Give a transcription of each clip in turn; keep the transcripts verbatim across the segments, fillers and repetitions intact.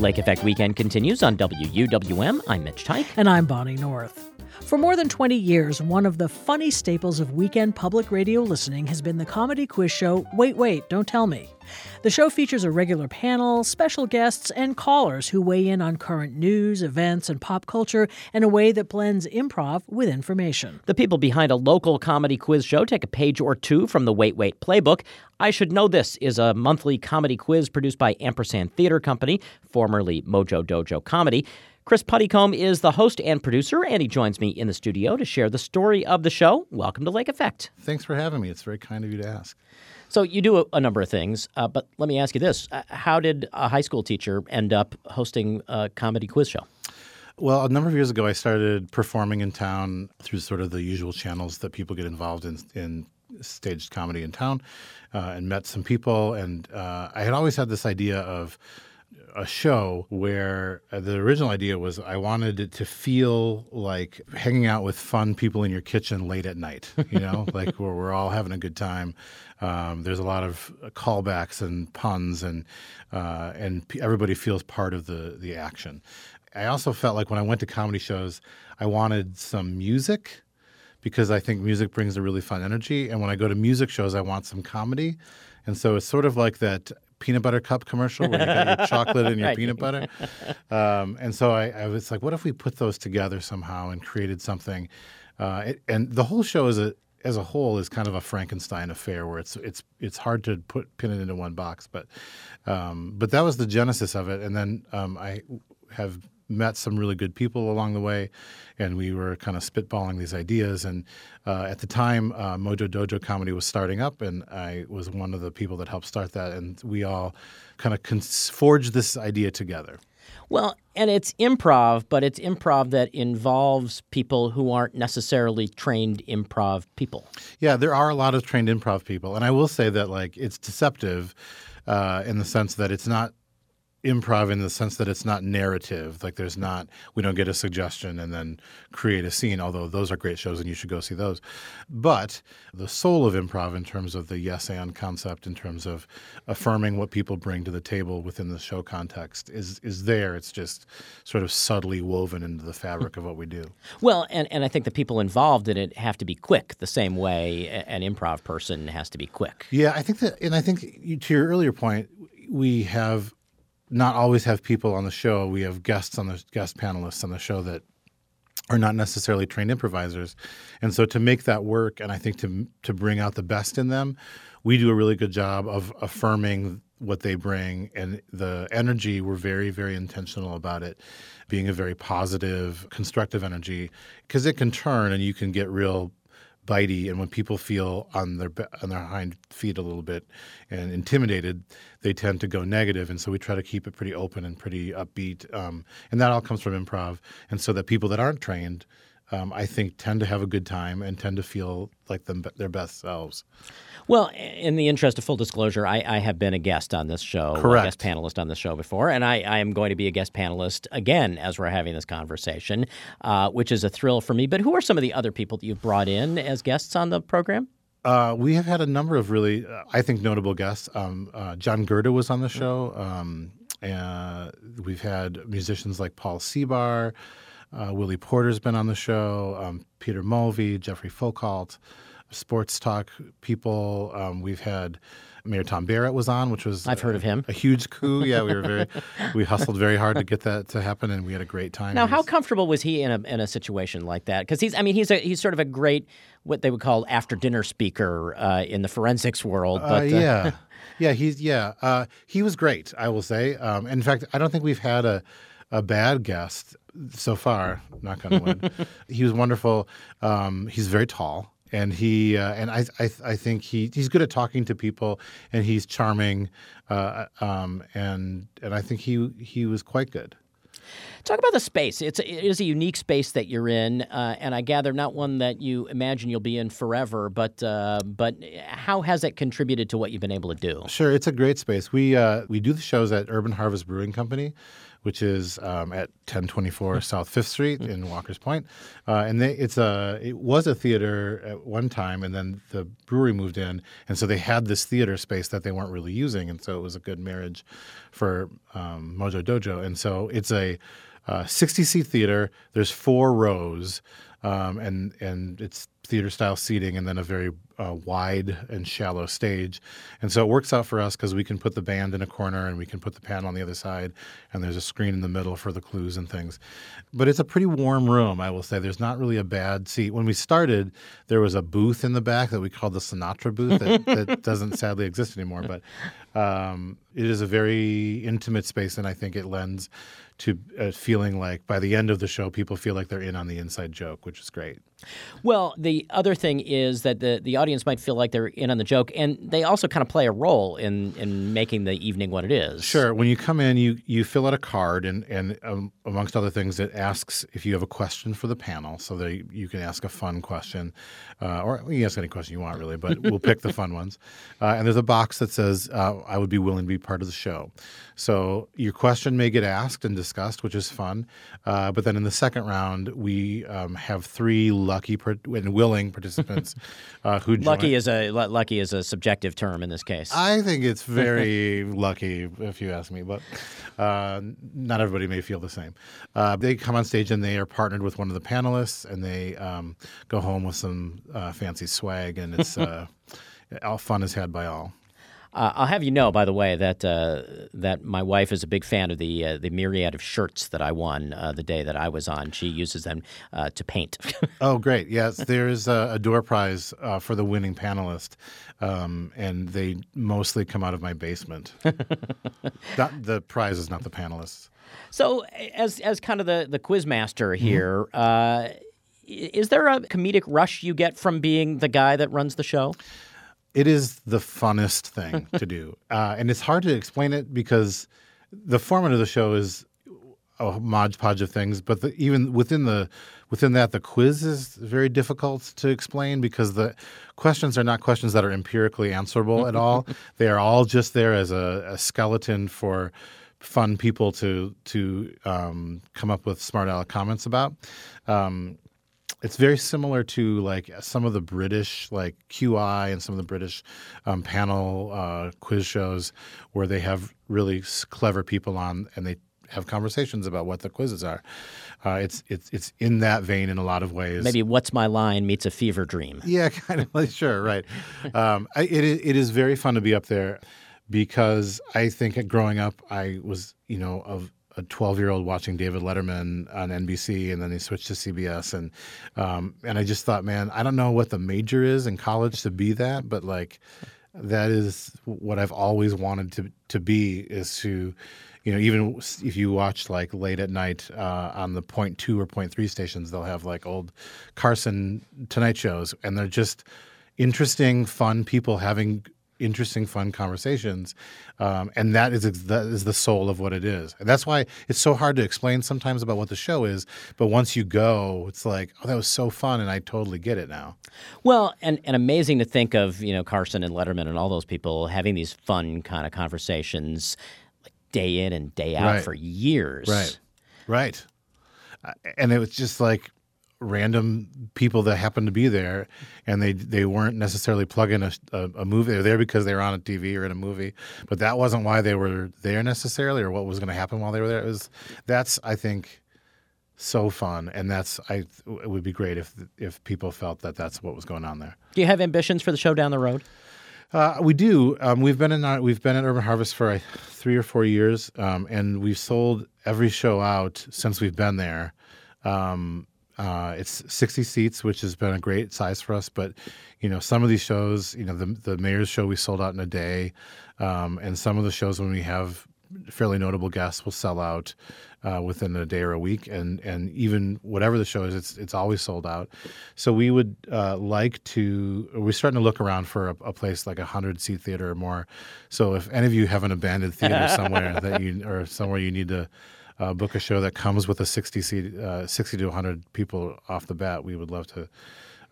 Lake Effect Weekend continues on W U W M. I'm Mitch Tyke. And I'm Bonnie North. For more than twenty years, one of the funny staples of weekend public radio listening has been the comedy quiz show, Wait, Wait, Don't Tell Me. The show features a regular panel, special guests, and callers who weigh in on current news, events, and pop culture in a way that blends improv with information. The people behind a local comedy quiz show take a page or two from the Wait, Wait playbook. I Should Know This is a monthly comedy quiz produced by Ampersand Theater Company, formerly Mojo Dojo Comedy. Chris Puttycombe is the host and producer, and he joins me in the studio to share the story of the show. Welcome to Lake Effect. Thanks for having me. It's very kind of you to ask. So you do a, a number of things, uh, but let me ask you this. Uh, how did a high school teacher end up hosting a comedy quiz show? Well, a number of years ago, I started performing in town through sort of the usual channels that people get involved in, in staged comedy in town, uh, and met some people. And uh, I had always had this idea of a show where uh, the original idea was I wanted it to feel like hanging out with fun people in your kitchen late at night, you know, like where we're all having a good time. Um, there's a lot of callbacks and puns, and uh, and p- everybody feels part of the the action. I also felt like when I went to comedy shows, I wanted some music because I think music brings a really fun energy. And when I go to music shows, I want some comedy. And so it's sort of like that peanut butter cup commercial where you got your chocolate and your Right. peanut butter. Um, and so I, I was like, what if we put those together somehow and created something? Uh, it, and the whole show as a as a whole is kind of a Frankenstein affair where it's it's it's hard to put pin it into one box. But um, but that was the genesis of it. And then um, I have met some really good people along the way, and we were kind of spitballing these ideas. And uh, at the time, uh, Mojo Dojo Comedy was starting up, and I was one of the people that helped start that. And we all kind of cons- forged this idea together. Well, and it's improv, but it's improv that involves people who aren't necessarily trained improv people. Yeah, there are a lot of trained improv people, and I will say that like it's deceptive uh, in the sense that it's not improv in the sense that it's not narrative. Like there's not, we don't get a suggestion and then create a scene, although those are great shows and you should go see those. But the soul of improv in terms of the yes and concept, in terms of affirming what people bring to the table within the show context is is there. It's just sort of subtly woven into the fabric of what we do. Well, and, and I think the people involved in it have to be quick the same way an improv person has to be quick. Yeah, I think that, and I think you, to your earlier point, we have not always have people on the show. We have guests on the guest panelists on the show that are not necessarily trained improvisers. And so to make that work, and I think to to bring out the best in them, we do a really good job of affirming what they bring. And the energy, we're very, very intentional about it being a very positive, constructive energy, because it can turn and you can get real bitey, and when people feel on their on their hind feet a little bit and intimidated, they tend to go negative. And so we try to keep it pretty open and pretty upbeat, um, and that all comes from improv. And so that people that aren't trained, um, I think, tend to have a good time and tend to feel like them their best selves. Well, in the interest of full disclosure, I, I have been a guest on this show, Correct. a guest panelist on this show before, and I, I am going to be a guest panelist again as we're having this conversation, uh, which is a thrill for me. But who are some of the other people that you've brought in as guests on the program? Uh, we have had a number of really, uh, I think, notable guests. Um, uh, John Gerda was on the show. Um, uh, we've had musicians like Paul Seabar. Uh, Willie Porter's been on the show. Um, Peter Mulvey, Jeffrey Foucault. Sports talk people. Um, we've had Mayor Tom Barrett was on, which was I've heard of him. A huge coup. Yeah, we were very we hustled very hard to get that to happen, and we had a great time. Now, how He's- comfortable was he in a in a situation like that? Because he's, I mean, he's a he's sort of a great what they would call after dinner speaker uh, in the forensics world. Uh, But uh, yeah, yeah, he's yeah, uh, he was great. I will say. Um, in fact, I don't think we've had a a bad guest so far. Knock on wood. He was wonderful. Um, he's very tall. And he uh, and I, I I think he he's good at talking to people, and he's charming, uh, um, and and I think he he was quite good. Talk about the space. It's a, it is a unique space that you're in, uh, and I gather not one that you imagine you'll be in forever. But uh, but how has it contributed to what you've been able to do? Sure, it's a great space. We uh, we do the shows at Urban Harvest Brewing Company, which is um, at ten twenty-four South Fifth Street in Walker's Point. Uh, and they, it's a it was a theater at one time, and then the brewery moved in, and so they had this theater space that they weren't really using, and so it was a good marriage for um, Mojo Dojo. And so it's a sixty-seat theater. There's four rows, um, and and it's theater-style seating, and then a very uh, wide and shallow stage. And so it works out for us because we can put the band in a corner and we can put the panel on the other side, and there's a screen in the middle for the clues and things. But it's a pretty warm room, I will say. There's not really a bad seat. When we started, there was a booth in the back that we called the Sinatra booth that, that doesn't sadly exist anymore. But um, it is a very intimate space, and I think it lends to uh, feeling like by the end of the show, people feel like they're in on the inside joke, which is great. Well, the other thing is that the, the audience might feel like they're in on the joke, and they also kind of play a role in, in making the evening what it is. Sure. When you come in, you, you fill out a card, and, and um, amongst other things, it asks if you have a question for the panel, so that you can ask a fun question, uh, or you can ask any question you want, really, but we'll pick the fun ones. Uh, and there's a box that says, uh, I would be willing to be part of the show. So your question may get asked and discussed, which is fun. Uh, but then in the second round, we um, have three lucky per- and willing participants uh, who join. Lucky is a lucky is a subjective term in this case. I think it's very lucky, if you ask me, but uh, not everybody may feel the same. Uh, they come on stage and they are partnered with one of the panelists, and they um, go home with some uh, fancy swag, and it's uh, all fun is had by all. Uh, I'll have you know, by the way, that uh, that my wife is a big fan of the uh, the myriad of shirts that I won uh, the day that I was on. She uses them uh, to paint. Oh, great. Yes, there's a, a door prize uh, for the winning panelist, um, and they mostly come out of my basement. Not, the prize is not the panelists. So as as kind of the, the quiz master here, mm-hmm. uh, is there a comedic rush you get from being the guy that runs the show? It is the funnest thing to do. Uh, and it's hard to explain it because the format of the show is a hodgepodge of things. But the, even within the within that, the quiz is very difficult to explain because the questions are not questions that are empirically answerable at all. They are all just there as a, a skeleton for fun people to to um, come up with smart aleck comments about. Um, It's very similar to like some of the British, like Q I and some of the British um, panel uh, quiz shows where they have really clever people on and they have conversations about what the quizzes are. Uh, it's it's it's in that vein in a lot of ways. Maybe What's My Line meets A Fever Dream. Yeah, kind of like sure, right. Um, I, it it is very fun to be up there because I think growing up I was you know of. a twelve-year-old watching David Letterman on N B C, and then he switched to C B S, and um, and I just thought, man, I don't know what the major is in college to be that, but like that is what I've always wanted to to be is to, you know, even if you watch like late at night uh, on the point two or point three stations, they'll have like old Carson Tonight shows, and they're just interesting, fun people having interesting, fun conversations, um, and that is that is the soul of what it is. And that's why it's so hard to explain sometimes about what the show is. But once you go, it's like, oh, that was so fun, and I totally get it now. Well, and, and amazing to think of, you know, Carson and Letterman and all those people having these fun kind of conversations, like day in and day out right. for years. Right, right. Uh, and it was just like random people that happened to be there, and they they weren't necessarily plugging a, a, a movie. They were there because they were on a T V or in a movie, but that wasn't why they were there necessarily, or what was going to happen while they were there. It was that's I think so fun, and that's I it would be great if if people felt that that's what was going on there. Do you have ambitions for the show down the road? Uh, we do. Um, we've been in our, we've been at Urban Harvest for uh, three or four years, um, and we've sold every show out since we've been there. Um, Uh, it's sixty seats, which has been a great size for us. But, you know, some of these shows, you know, the the Mayor's show we sold out in a day. Um, and some of the shows when we have fairly notable guests will sell out uh, within a day or a week. And, and even whatever the show is, it's it's always sold out. So we would uh, like to, we're starting to look around for a, a place like a hundred-seat theater or more. So if any of you have an abandoned theater somewhere that you or somewhere you need to Uh, book a show that comes with a sixty seat, uh, sixty to one hundred people off the bat, we would love to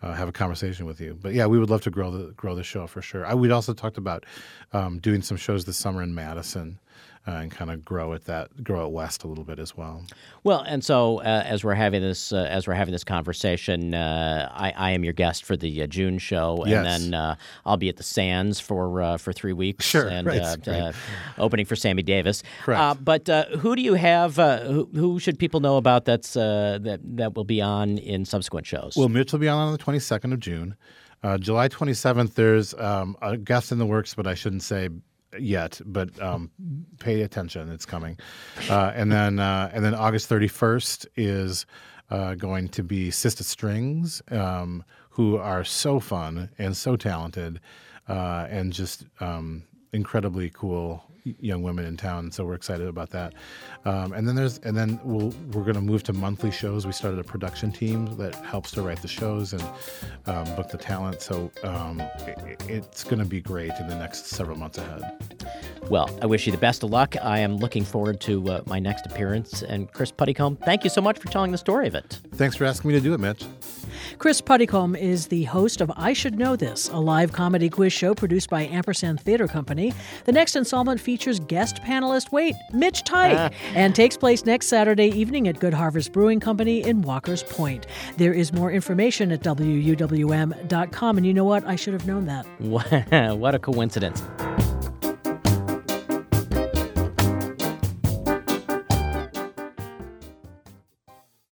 uh, have a conversation with you. But yeah, we would love to grow the grow the show for sure. I, we'd also talked about um, doing some shows this summer in Madison. Uh, and kind of grow it that grow it west a little bit as well. Well, and so uh, as we're having this uh, as we're having this conversation, uh, I, I am your guest for the uh, June show, and Yes. then uh, I'll be at the Sands for uh, for three weeks, Sure, and right, uh, right. uh, opening for Sammy Davis. Correct. Uh, but uh, who do you have? Uh, who, who should people know about? That's uh, that that will be on in subsequent shows. Well, Mitch will be on on the twenty-second of June. Uh, July twenty-seventh, there's um, a guest in the works, but I shouldn't say yet, but um, pay attention. It's coming. Uh, and then uh, and then August thirty-first is uh, going to be Sista Strings, um, who are so fun and so talented uh, and just um, incredibly cool young women in town. So we're excited about that. Um, and then there's and then we'll, we're going to move to monthly shows. We started a production team that helps to write the shows and um, book the talent. So um, it, it's going to be great in the next several months ahead. Well, I wish you the best of luck. I am looking forward to uh, my next appearance. And Chris Puttycomb, thank you so much for telling the story of it. Thanks for asking me to do it, Mitch. Chris Puttycomb is the host of I Should Know This, a live comedy quiz show produced by Ampersand Theater Company. The next installment features guest panelist, wait, Mitch Teich, and takes place next Saturday evening at Good Harvest Brewing Company in Walker's Point. There is more information at W U W M dot com, and you know what? I should have known that. What a coincidence.